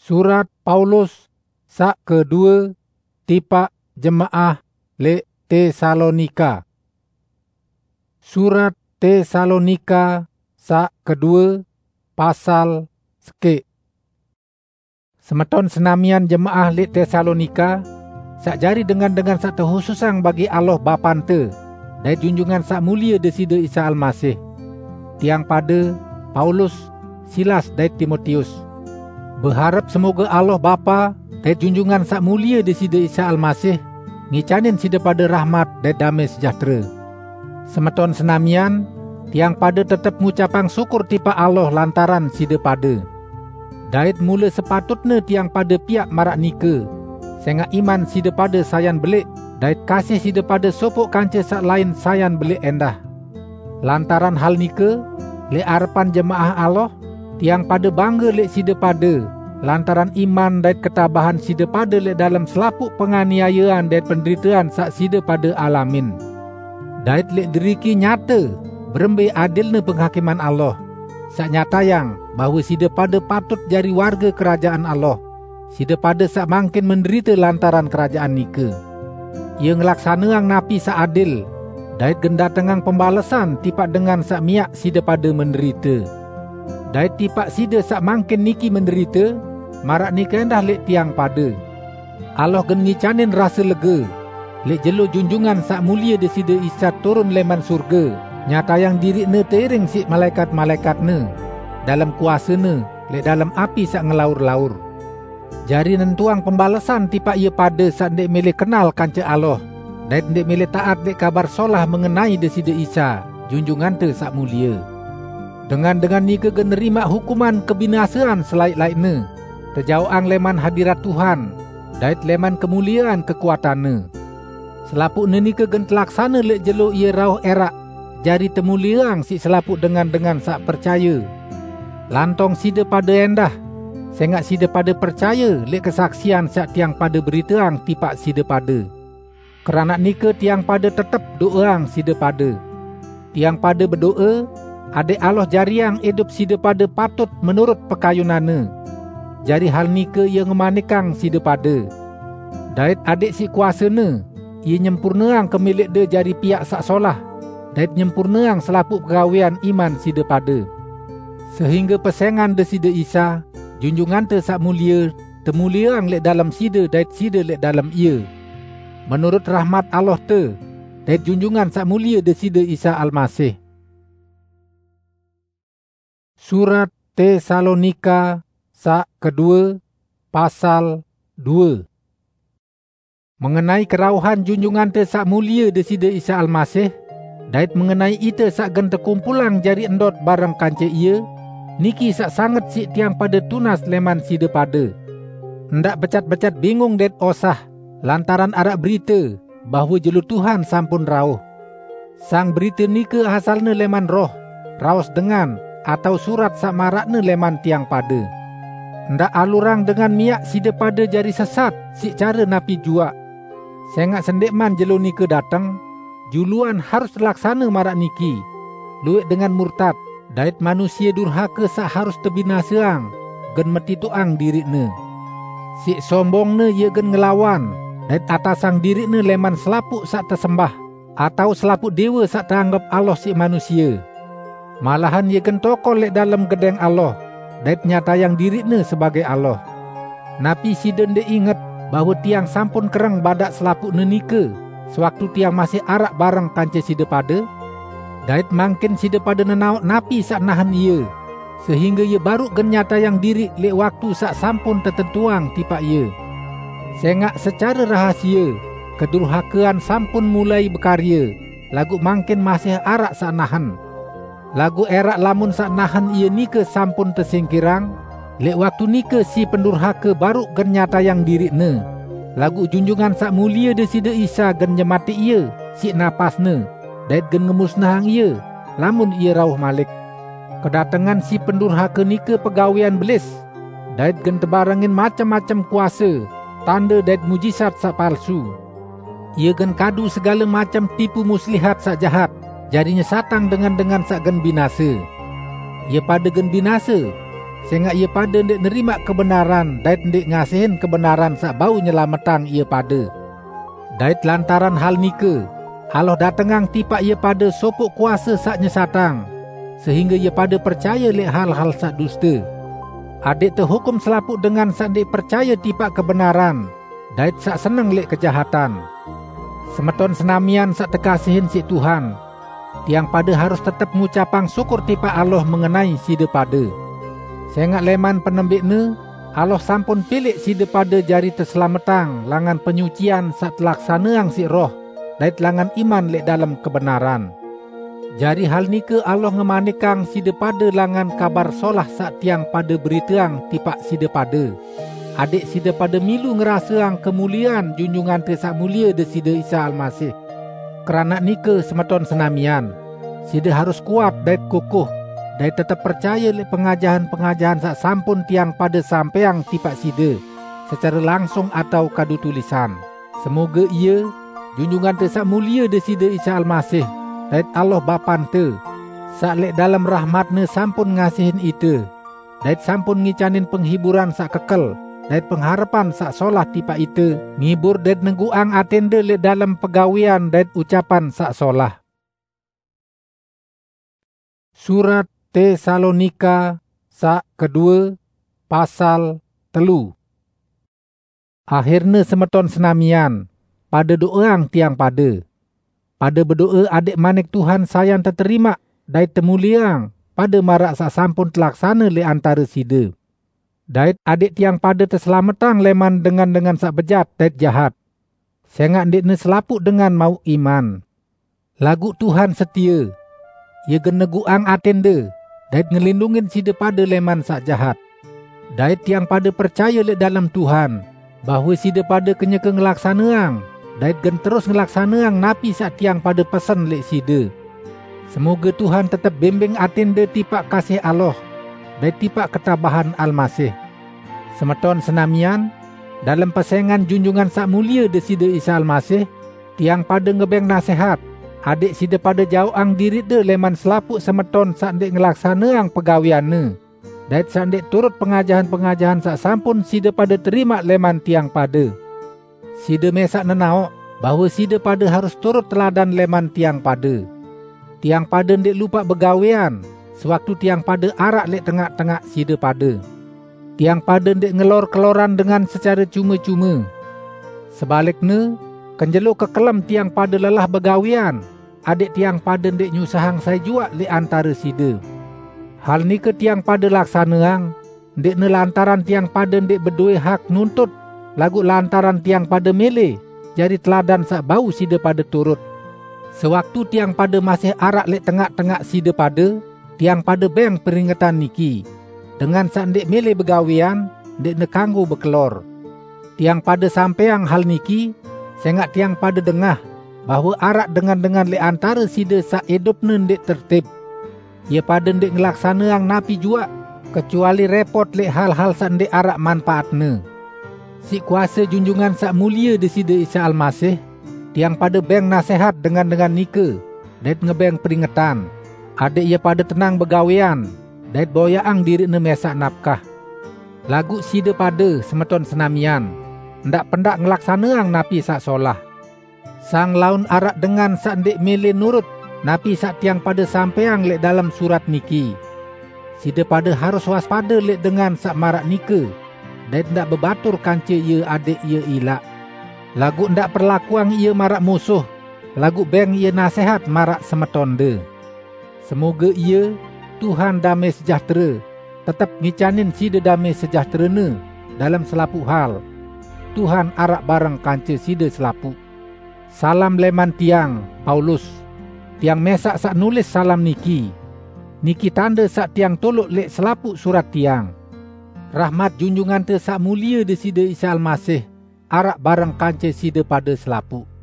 Surat Paulus sak kedua tipak jemaah le Tesalonika. Surat Tesalonika sak kedua pasal seke. Semeton senamian jemaah le Tesalonika sak jari dengan sak terkhususang bagi Allah Bapante dan junjungan sak mulia desida Isa Almasih. Tiang pada Paulus, Silas dan Timotius. Berharap semoga Allah Bapa dan junjungan sak mulia desida Isa Almasih ngicanin sida pada rahmat dan damai sejahtera. Semeton senamian, tiang pada tetap mengucapang syukur tipa Allah lantaran sida pada. Dait mula sepatutnya tiang pada piak marak nika, sehingga iman sida pada sayan belik, dait kasih sida pada sopok kanca sak lain sayan belik endah. Lantaran hal nika, le harapan jemaah Allah, tiang pada bangga le sida pada, lantaran iman dan ketabahan sida pada le dalam selapuk penganiayaan dan penderitaan sak sida pada alamin. Dait le deriki nyata, berembe adilna penghakiman Allah, sak nyatayang bahawa sida pada patut jari warga kerajaan Allah, sida pada sak mangkin menderita lantaran kerajaan nika. Ia ngelaksanaan napi sak adil, dait gendatengang pembalasan tipak dengan sak miak sida pada menderita. Dait tipak sida sak mangkin niki menderita, marak nika endah lek tiang pada. Allah gen ngicanin rasa lega, lek jelo junjungan sak mulia desida Isa turun leman surga, nyatayang dirikna teiring si malaikat-malaikatna, dalam kuasana, lek dalam api sak ngelaur-laur. Jari nentuang pembalasan tipak ia pada sak ndek milih kenal kanca Allah, dan ndek milih taat dek kabar solah mengenai desida Isa, junjungan te sak mulia. Dengan nike gen nerima hukuman kebinasaan selaik-laikna, terjauang leman hadirat Tuhan, dait leman kemuliaan kekuatanna. Selapuk nike gen telaksana lek jelo ia rauh erak, jari temuliang si selapuk dengan sak percaya. Lantong sida pada endah, sehingga sida pada percaya lek kesaksian sak tiang pada beritaang tipak sida pada. Kerana nike tiang pada tetap doang sida pada. Tiang pada berdoa, adik Allah jariang hidup sida pada patut menurut pekayunana. Jari hal nike ia ngemanikang sida pada. Dait adik si kuasana, ia nyempurnaang kemilik de jari pihak sak solah, dait nyempurnaang selapuk pegawaian iman sida pada. Sehingga pesengan desida Isa, junjungan te sak mulia, temuliang lek dalam sida dait sida lek dalam ia. Menurut rahmat Allah te, dait junjungan sak mulia desida Isa Almasih. Surat Tesalonika sak kedua pasal 2. Mengenai kerauhan junjungan te sak mulia desida Isa Almasih, dait mengenai ita sak gen terkumpulang jari endot bareng kanca ia, niki sak sangat si tiang pada tunas leman sida pada. Ndak becat-becat bingung dait osah, lantaran arak berita bahawa jelu Tuhan sampun rauh. Sang berita nika asalna leman roh, raos dengan atau surat sak marakna leman tiang pada. Ndak alurang dengan miak sida pada jari sesat si cara napi jua. Sehingga sendekman jelu nika datang, juluan harus terlaksana marak niki, luik dengan murtad, dait manusia durhaka sak harus terbinasaang, gen metituang dirikna. Si sombongna ia gen ngelawan, dait atasang dirikna leman selapuk sak tersembah, atau selapuk dewa sak teranggap Allah si manusia. Malahan ia gen tokol lek dalam gedeng Allah, dait nyatayang dirikna sebagai Allah. Napi sida ndek ingat bahawa tiang sampun kereng badak selapuk nenika, sewaktu tiang masih arak bareng kanca sida pada. Dait mangkin sida pada nenauk napi sak nahan ia, sehingga ia baru gen nyatayang diri lek waktu sak sampun tertentuang tipak ia. Sehingga secara rahasia, kedurhakaan sampun mulai berkarya, lagu mangkin masih arak sak nahan. Lagu erak lamun sak nahan ia nika sampun tersingkirang, lek waktu nika si pendurhaka baru gen nyatayang dirikna. Lagu junjungan sak mulia desida Isa gen nyemati ia si napasna, dait gen ngemusnahang ia lamun ia rauh malik. Kedatangan si pendurhaka nika pegawaian belis, dait gen tebarangin macam-macam kuasa, tanda dait mujizat sak palsu. Ia gen kadu segala macam tipu muslihat sak jahat, jadinya satang dengan sak gen binasa. Ia pada gen binasa, sehingga ia pada ndek nerima kebenaran dait ndek ngasihin kebenaran sak bau nyelametang ia pada. Dait lantaran hal nike, Allah datengang tipak ia pada sopok kuasa sak nyesatang, sehingga ia pada percaya lek hal-hal sak dusta. Adik terhukum selaput dengan sak ndek percaya tipak kebenaran, dait sak seneng lek kejahatan. Semeton senamian sak terkasihin si Tuhan, tiang pada harus tetap mengucapang syukur tipak Allah mengenai sida pada. Sehingga leman penembikne, Allah sampun pilih sida pada jari terselametang langan penyucian sak telaksaneang si roh, dait langan iman lek dalam kebenaran. Jari hal nike Allah ngemanikang sida pada langan kabar solah sak tiang pada beriteang tipak sida pada. Adik sida pada milu ngerasaang kemuliaan junjungan sak mulia de sida Isa Almasih. Kerana nike semeton senamian, sida harus kuat dait kukuh, dait tetap percaya lek pengajahan-pengajahan sak sampun tiang pada sampeang tipak sida, secara langsung atau kadu tulisan. Semoga ia, junjungan sak mulia de sida Isa Almasih, dait Allah Bapan te, sak lek dalam rahmatne sampun ngasihin ite, dait sampun ngicanin penghiburan sak kekel, dait pengharapan sak solah tipa ite, ngibur dait nengguang atende lek dalam pegawian dait ucapan sak solah. Surat Tesalonika sak kedua pasal 3. Akhirnya semeton senamian, pada doang tiang pada berdoa adik manik Tuhan sayang terterima dait temuliang pada marak sak sampun telaksana le antara sida. Dait adik tiang pada terselametang leman dengan sak bejat dait jahat. Sehingga ndekne selaput dengan mau iman. Lagu Tuhan setia. Ia geneguang atende dait ngelindungin sida pada leman sak jahat. Dait tiang pada percaya le dalam Tuhan, bahawa sida pada kenyeke ngelaksaneang, dait gen terus ngelaksaneang napi sak tiang pada pesan lek sida. Semoga Tuhan tetap bimbing atende tipak kasih Allah, dait tipak ketabahan Almasih. Semeton senamian, dalam persaingan junjungan sak mulia de sida Isa Almasih, tiang pada ngebeng nasihat, adik sida pada jauang diri de leman selaput semeton sak ndek ngelaksaneang pegawianne, dait sak ndek turut pengajahan-pengajahan sak sampun sida pada terima leman tiang pada. Sida mesak nenaok bahawa sida pada harus turut teladan leman tiang pada. Tiang pada ndek lupa begawian, sewaktu tiang pada arak lek tengah-tengah sida pada. Tiang pada ndek ngelor-keloran dengan secara cuma-cuma. Sebaliknya, kenjelo kekelam tiang pada lelah begawian, adik tiang pada ndek nyusahang saya jua lek antara sida. Hal ni ke tiang pada laksanaang, ndek ne lantaran tiang pada ndek berdua hak nuntut, lagu lantaran tiang pada mele, jadi teladan sak bau sida pada turut. Sewaktu tiang pada masih arak lek tengah-tengah sida pada, tiang pada beng peringatan niki. Dengan sak ndek mele begawian, ndek ne kanggo bekelor. Tiang pada sampeang hal niki, sehingga tiang pada dengah, bahawa arak dengan lek antara sida sak edupne ndek tertib. Ia pada ndek ngelaksaneang napi jua, kecuali repot lek hal-hal sak ndek arak manfaatne. Si kuasa junjungan sak mulia de sida Isa Almasih, tiang pada beng nasihat dengan nike, dait ngebeng peringatan. Adik ia pada tenang begawian, dait boyaang diri ne mesak nafkah. Lagu sida pada semeton senamian, ndak pendak ngelaksaneang napi sak solah. Sang laun arak dengan sak ndek mele nurut, napi sak tiang pada sampeang lek dalam surat niki. Sida pada harus waspada lek dengan sak marak nike, dait ndak bebatur kance ia adik ia ilak. Lagu ndak perlakuang ia marak musuh, lagu beng ia nasihat marak semetonde. Semoga ia, Tuhan damai sejahtera, tetap ngicanin sida damai sejahterane dalam selapu hal. Tuhan arak bareng kance sida selapu. Salam leman tiang, Paulus. Tiang mesak sak nulis salam niki. Niki tanda sak tiang tolok lek selapu surat tiang. Rahmat junjungan te sak mulia de sida Isa Almasih, arak bareng kance sida pada selapu.